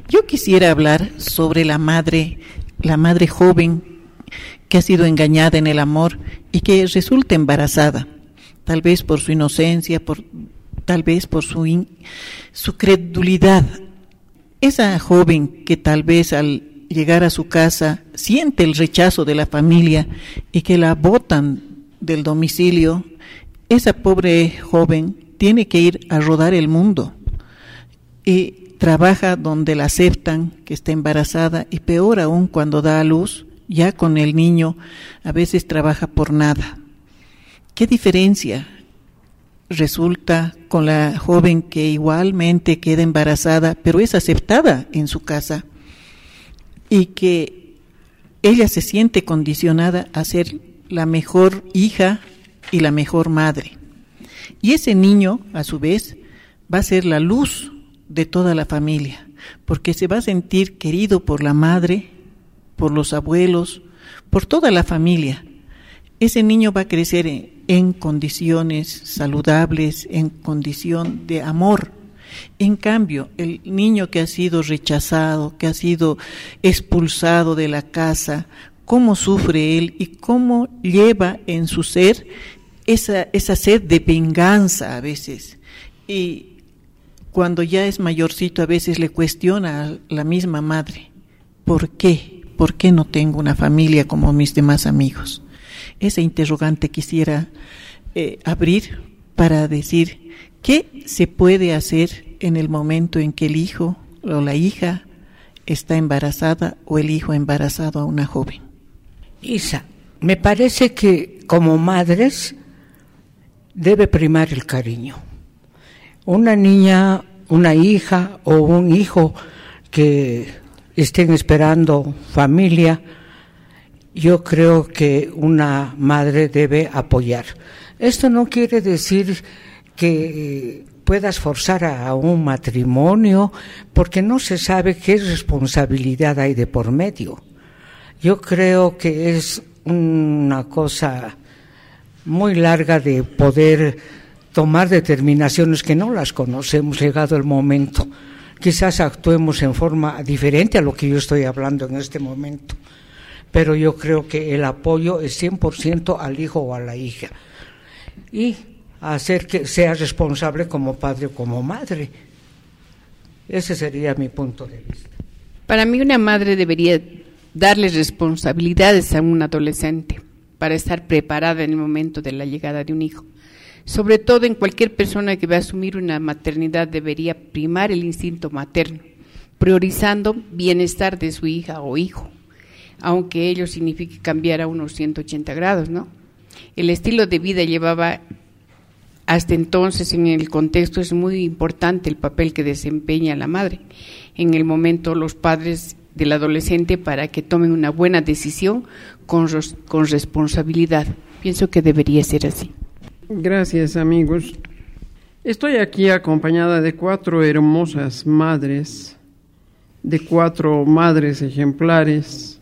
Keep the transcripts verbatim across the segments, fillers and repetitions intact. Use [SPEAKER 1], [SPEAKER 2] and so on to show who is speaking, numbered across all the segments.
[SPEAKER 1] Yo quisiera hablar sobre la madre, la madre joven que ha sido engañada en el amor y que resulta embarazada, tal vez por su inocencia, por, tal vez por su, in, su credulidad. Esa joven que tal vez al llegar a su casa siente el rechazo de la familia y que la botan del domicilio, esa pobre joven tiene que ir a rodar el mundo y trabaja donde la aceptan que está embarazada, y peor aún cuando da a luz, ya con el niño a veces trabaja por nada. ¿Qué diferencia resulta con la joven que igualmente queda embarazada, pero es aceptada en su casa y que ella se siente condicionada a ser la mejor hija y la mejor madre? Y ese niño, a su vez, va a ser la luz de toda la familia, porque se va a sentir querido por la madre, por los abuelos, por toda la familia. Ese niño va a crecer en, en condiciones saludables, en condición de amor. En cambio, el niño que ha sido rechazado, que ha sido expulsado de la casa, cómo sufre él y cómo lleva en su ser esa, esa sed de venganza a veces. Y cuando ya es mayorcito, a veces le cuestiona a la misma madre, ¿por qué? ¿Por qué no tengo una familia como mis demás amigos? Ese interrogante quisiera eh, abrir para decir, ¿qué se puede hacer en el momento en que el hijo o la hija está embarazada o el hijo embarazado a una joven?
[SPEAKER 2] Isa, me parece que como madres debe primar el cariño. Una niña, una hija o un hijo que estén esperando familia, yo creo que una madre debe apoyar. Esto no quiere decir que puedas forzar a un matrimonio, porque no se sabe qué responsabilidad hay de por medio. Yo creo que es una cosa muy larga de poder tomar determinaciones que no las conocemos llegado el momento. Quizás actuemos en forma diferente a lo que yo estoy hablando en este momento, pero yo creo que el apoyo es cien por ciento al hijo o a la hija, y hacer que sea responsable como padre o como madre. Ese sería mi punto de vista.
[SPEAKER 3] Para mí, una madre debería darle responsabilidades a un adolescente para estar preparada en el momento de la llegada de un hijo. Sobre todo en cualquier persona que va a asumir una maternidad debería primar el instinto materno, priorizando bienestar de su hija o hijo, aunque ello signifique cambiar a unos ciento ochenta grados, ¿no? El estilo de vida llevaba hasta entonces, en el contexto es muy importante el papel que desempeña la madre en el momento, los padres del adolescente, para que tomen una buena decisión con, con responsabilidad. Pienso que debería ser así.
[SPEAKER 4] Gracias, amigos. Estoy aquí acompañada de cuatro hermosas madres, de cuatro madres ejemplares,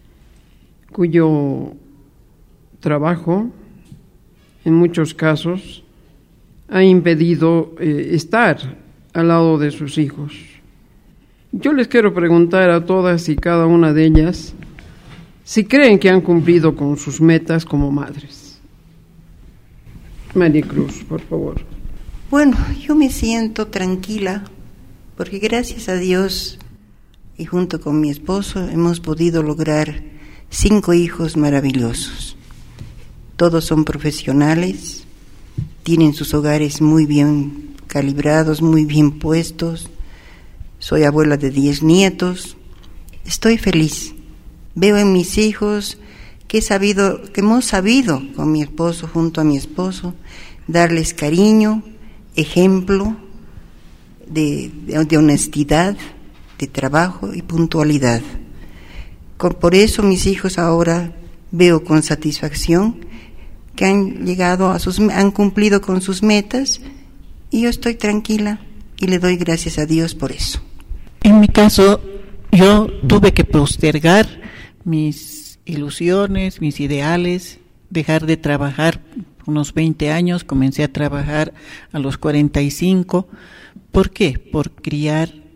[SPEAKER 4] cuyo trabajo, en muchos casos, ha impedido eh, estar al lado de sus hijos. Yo les quiero preguntar a todas y cada una de ellas si creen que han cumplido con sus metas como madres. Maricruz, por favor.
[SPEAKER 5] Bueno, yo me siento tranquila porque gracias a Dios y junto con mi esposo hemos podido lograr cinco hijos maravillosos. Todos son profesionales, tienen sus hogares muy bien calibrados, muy bien puestos. Soy abuela de diez nietos. Estoy feliz. Veo en mis hijos que he sabido, que hemos sabido con mi esposo, junto a mi esposo, darles cariño, ejemplo de, de, de honestidad, de trabajo y puntualidad. Con, por eso mis hijos ahora veo con satisfacción que han llegado a sus, han cumplido con sus metas, y yo estoy tranquila y le doy gracias a Dios por eso.
[SPEAKER 1] En mi caso, yo tuve que postergar mis ilusiones, mis ideales, dejar de trabajar unos veinte años, comencé a trabajar a los cuarenta y cinco. ¿Por qué? Por criar,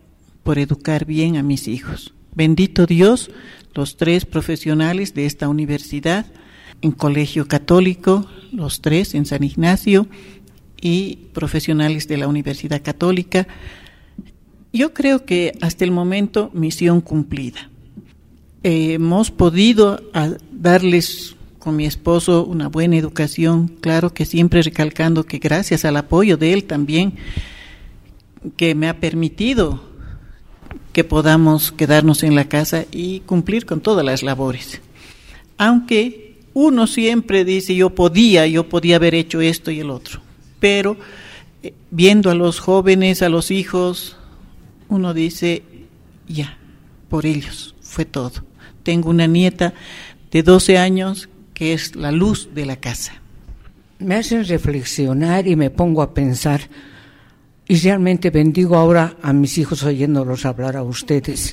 [SPEAKER 1] por educar bien a mis hijos. Bendito Dios, los tres profesionales de esta universidad, en colegio católico, los tres en San Ignacio, y profesionales de la Universidad Católica. Yo creo que hasta el momento misión cumplida. Eh, hemos podido darles con mi esposo una buena educación, claro que siempre recalcando que gracias al apoyo de él también, que me ha permitido que podamos quedarnos en la casa y cumplir con todas las labores. Aunque uno siempre dice, yo podía, yo podía haber hecho esto y el otro. Pero eh, viendo a los jóvenes, a los hijos, uno dice, ya, por ellos fue todo. Tengo una nieta de doce años que es la luz de la casa.
[SPEAKER 2] Me hacen reflexionar y me pongo a pensar, y realmente bendigo ahora a mis hijos oyéndolos hablar a ustedes,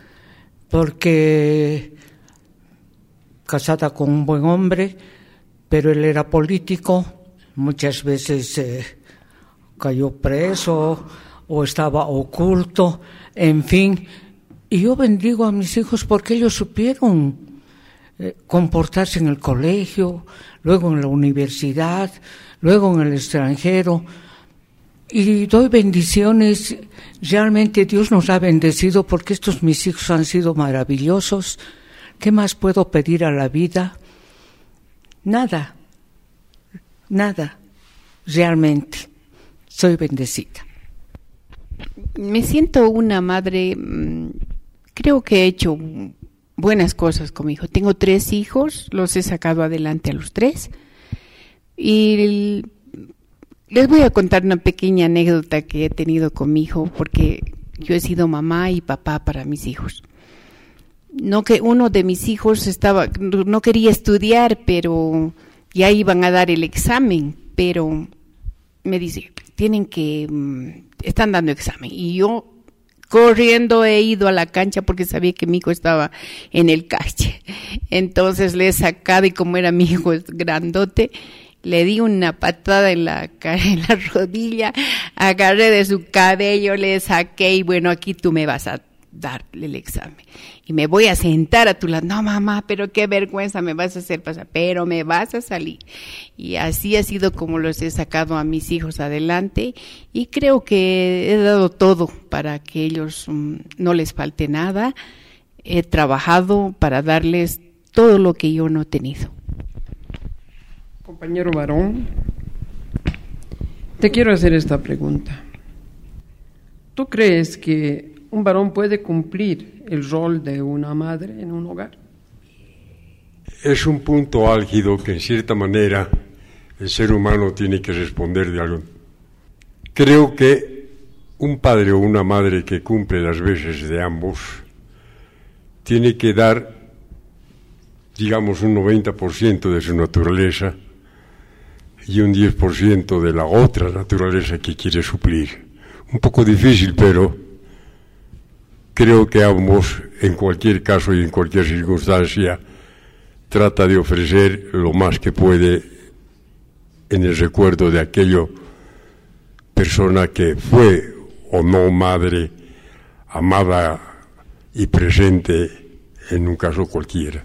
[SPEAKER 2] porque casada con un buen hombre, pero él era político. Muchas veces eh, cayó preso o estaba oculto, en fin. Y yo bendigo a mis hijos porque ellos supieron eh, comportarse en el colegio, luego en la universidad, luego en el extranjero. Y doy bendiciones. Realmente Dios nos ha bendecido porque estos mis hijos han sido maravillosos. ¿Qué más puedo pedir a la vida? Nada. Nada, realmente, soy bendecida.
[SPEAKER 3] Me siento una madre, creo que he hecho buenas cosas con mi hijo. Tengo tres hijos, los he sacado adelante a los tres. Y les voy a contar una pequeña anécdota que he tenido con mi hijo, porque yo he sido mamá y papá para mis hijos. No que uno de mis hijos estaba, no quería estudiar, pero ya iban a dar el examen, pero me dice, tienen que, están dando examen. Y yo corriendo he ido a la cancha porque sabía que mi hijo estaba en el calle. Entonces le he sacado y como era mi hijo grandote, le di una patada en la, en la rodilla, agarré de su cabello, le saqué y bueno, aquí tú me vas a dar el examen. Y me voy a sentar a tu lado. No, mamá, pero qué vergüenza me vas a hacer pasar, pero me vas a salir. Y así ha sido como los he sacado a mis hijos adelante y creo que he dado todo para que ellos um, no les falte nada. He trabajado para darles todo lo que yo no he tenido.
[SPEAKER 4] Compañero varón, te quiero hacer esta pregunta. ¿Tú crees que un varón puede cumplir el rol de una madre en un hogar?
[SPEAKER 6] Es un punto álgido que en cierta manera el ser humano tiene que responder de algo. Creo que un padre o una madre que cumple las veces de ambos tiene que dar, digamos, un noventa por ciento de su naturaleza y un diez por ciento de la otra naturaleza que quiere suplir. Un poco difícil, pero creo que ambos, en cualquier caso y en cualquier circunstancia, trata de ofrecer lo más que puede en el recuerdo de aquella persona que fue o no madre, amada y presente en un caso cualquiera.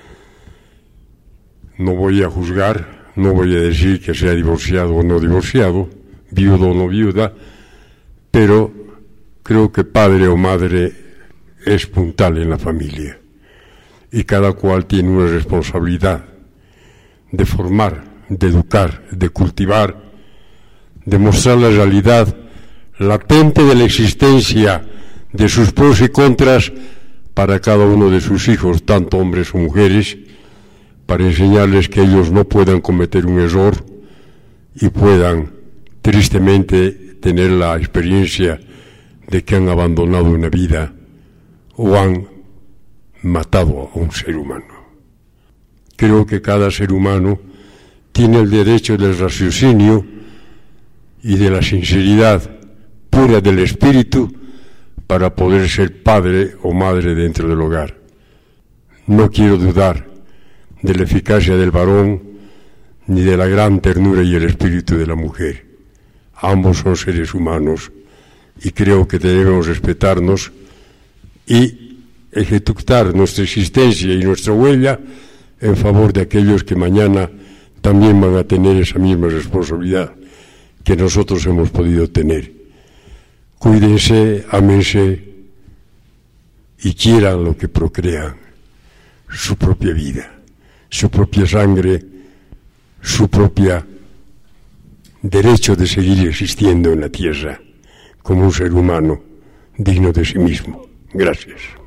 [SPEAKER 6] No voy a juzgar, no voy a decir que sea divorciado o no divorciado, viudo o no viuda, pero creo que padre o madre es puntal en la familia y cada cual tiene una responsabilidad de formar, de educar, de cultivar, de mostrar la realidad latente de la existencia, de sus pros y contras para cada uno de sus hijos, tanto hombres o mujeres, para enseñarles que ellos no puedan cometer un error y puedan tristemente tener la experiencia de que han abandonado una vida o han matado a un ser humano. Creo que cada ser humano tiene el derecho del raciocinio y de la sinceridad pura del espíritu para poder ser padre o madre dentro del hogar. No quiero dudar de la eficacia del varón ni de la gran ternura y el espíritu de la mujer. Ambos son seres humanos y creo que debemos respetarnos y ejecutar nuestra existencia y nuestra huella en favor de aquellos que mañana también van a tener esa misma responsabilidad que nosotros hemos podido tener. Cuídense, ámense y quieran lo que procrean, su propia vida, su propia sangre, su propio derecho de seguir existiendo en la tierra como un ser humano digno de sí mismo. Gracias.